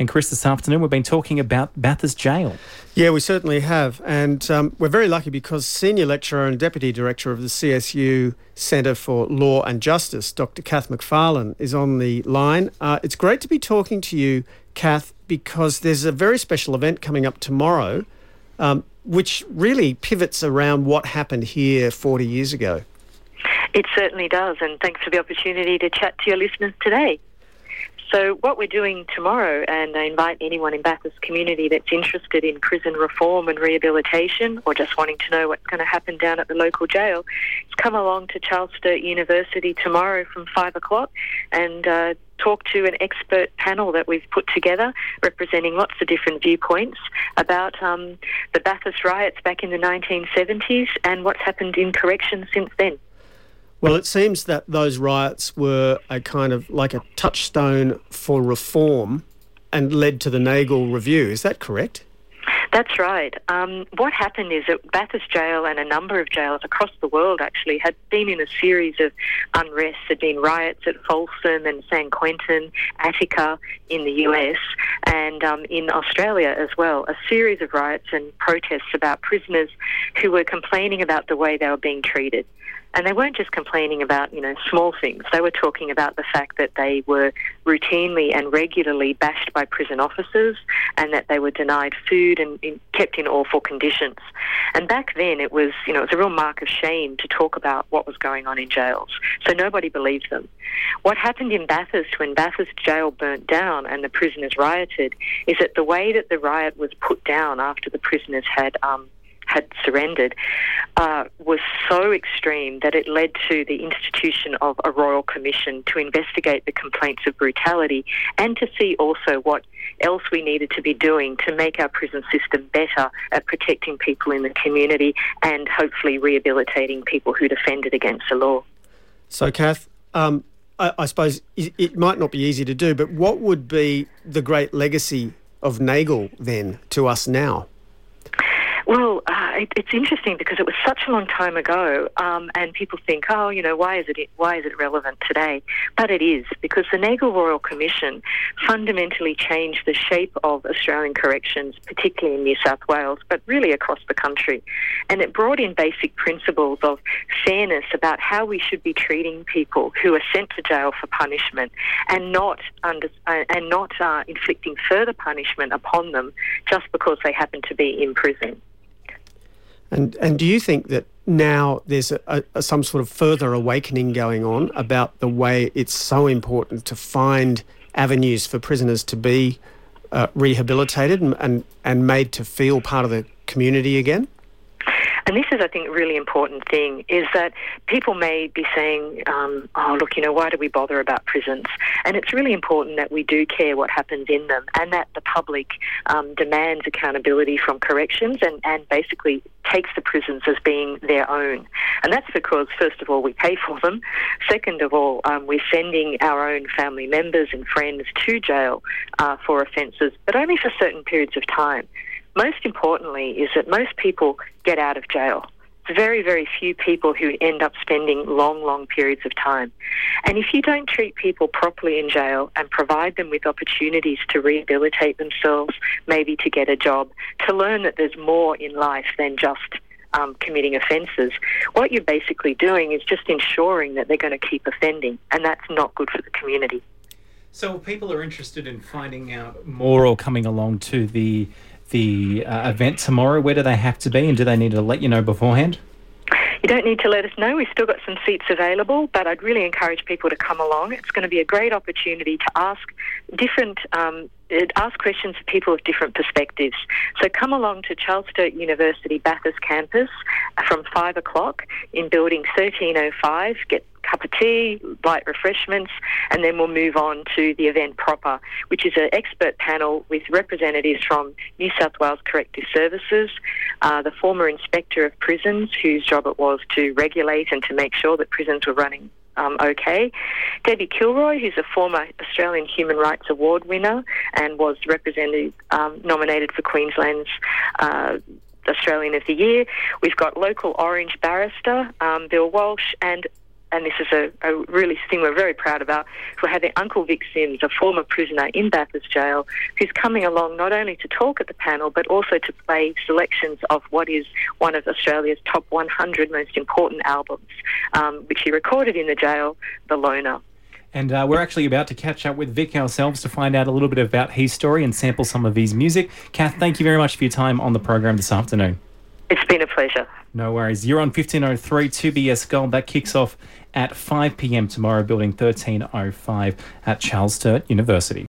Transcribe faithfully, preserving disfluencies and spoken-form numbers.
And Chris, this afternoon we've been talking about Bathurst Jail. Yeah, we certainly have. And um, we're very lucky because Senior Lecturer and Deputy Director of the C S U Centre for Law and Justice, Doctor Kath McFarlane, is on the line. Uh, it's great to be talking to you, Kath, because there's a very special event coming up tomorrow, um, which really pivots around what happened here forty years ago. It certainly does, and thanks for the opportunity to chat to your listeners today. So what we're doing tomorrow, and I invite anyone in Bathurst community that's interested in prison reform and rehabilitation, or just wanting to know what's going to happen down at the local jail, is come along to Charles Sturt University tomorrow from five o'clock and uh, talk to an expert panel that we've put together representing lots of different viewpoints about um, the Bathurst riots back in the nineteen seventies and what's happened in corrections since then. Well, it seems that those riots were a kind of like a touchstone for reform and led to the Nagel Review. Is that correct? That's right. Um, what happened is that Bathurst Jail and a number of jails across the world actually had been in a series of unrest. There had been riots at Folsom and San Quentin, Attica in the U S and um, in Australia as well. A series of riots and protests about prisoners who were complaining about the way they were being treated. And they weren't just complaining about, you know, small things. They were talking about the fact that they were routinely and regularly bashed by prison officers and that they were denied food and in, kept in awful conditions. And back then it was, you know, it was a real mark of shame to talk about what was going on in jails. So nobody believed them. What happened in Bathurst when Bathurst Jail burnt down and the prisoners rioted is that the way that the riot was put down after the prisoners had um, had surrendered uh, was so extreme that it led to the institution of a royal commission to investigate the complaints of brutality and to see also what else we needed to be doing to make our prison system better at protecting people in the community and hopefully rehabilitating people who'd offended against the law. So, Kath, um, I, I suppose it might not be easy to do, but what would be the great legacy of Nagel then to us now? Well, uh, it, it's interesting because it was such a long time ago, um, and people think, oh, you know, why is it why is it relevant today? But it is, because the Nagel Royal Commission fundamentally changed the shape of Australian corrections, particularly in New South Wales, but really across the country. And it brought in basic principles of fairness about how we should be treating people who are sent to jail for punishment, and not under, uh, and not uh, inflicting further punishment upon them just because they happen to be in prison. And and do you think that now there's a, a, some sort of further awakening going on about the way it's so important to find avenues for prisoners to be uh, rehabilitated and, and, and made to feel part of the community again? And this is, I think, a really important thing, is that people may be saying, um, oh, look, you know, why do we bother about prisons? And it's really important that we do care what happens in them and that the public um, demands accountability from corrections and, and basically takes the prisons as being their own. And that's because, first of all, we pay for them. Second of all, um, we're sending our own family members and friends to jail uh, for offences, but only for certain periods of time. Most importantly is that most people get out of jail. It's very, very few people who end up spending long, long periods of time. And if you don't treat people properly in jail and provide them with opportunities to rehabilitate themselves, maybe to get a job, to learn that there's more in life than just um, committing offences, what you're basically doing is just ensuring that they're going to keep offending, and that's not good for the community. So if people are interested in finding out more or coming along to the the uh, event tomorrow, where do they have to be, and do they need to let you know beforehand? You don't need to let us know. We've still got some seats available, but I'd really encourage people to come along. It's going to be a great opportunity to ask different, um, ask questions of people of different perspectives. So come along to Charles Sturt University Bathurst campus from five o'clock in building thirteen oh five. Get a cup of tea, light refreshments, and then we'll move on to the event proper, which is an expert panel with representatives from New South Wales Corrective Services, uh, the former Inspector of Prisons, whose job it was to regulate and to make sure that prisons were running Um, okay. Debbie Kilroy, who's a former Australian Human Rights Award winner and was represented, um, nominated for Queensland's uh, Australian of the Year. We've got local Orange barrister, um, Bill Walsh, and and this is a, a really thing we're very proud about, we're having Uncle Vic Sims, a former prisoner in Bathurst Jail, who's coming along not only to talk at the panel, but also to play selections of what is one of Australia's top one hundred most important albums, um, which he recorded in the jail, The Loner. And uh, we're actually about to catch up with Vic ourselves to find out a little bit about his story and sample some of his music. Kath, thank you very much for your time on the program this afternoon. It's been a pleasure. No worries. You're on fifteen oh three two B S Gold. That kicks off at five p.m. tomorrow, building thirteen oh five at Charles Sturt University.